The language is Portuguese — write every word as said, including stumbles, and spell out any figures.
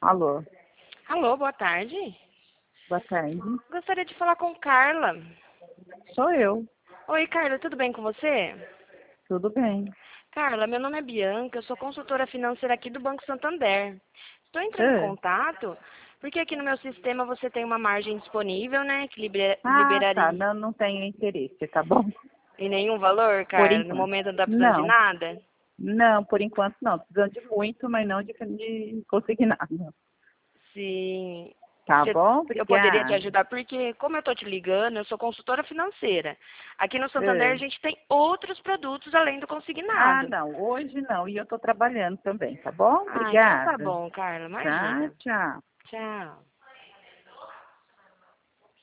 Alô, Alô, boa tarde. boa tarde. Gostaria de falar com Carla. Sou eu. Oi, Carla, tudo bem com você? Tudo bem. Carla, meu nome é Bianca, eu sou consultora financeira aqui do Banco Santander. Estou entrando em Ah, contato porque aqui no meu sistema você tem uma margem disponível, né, que libera- ah, tá. liberaria Não, não tenho interesse, tá bom? em nenhum valor, Por Carla. No enquanto. momento não tá precisando de Não, nada? não, por enquanto não. Precisando de muito, mas não de, de conseguir nada. Sim. Tá Você- bom? eu poderia te Obrigada. ajudar porque, como eu estou te ligando, eu sou consultora financeira. Aqui no Santander a Ah, gente tem outros produtos além do ah, consignado. não. Hoje não. E eu tô trabalhando também, tá bom? Ah, então tá Obrigada. bom, Carla. Tá, Imagina. tchau. Tchau.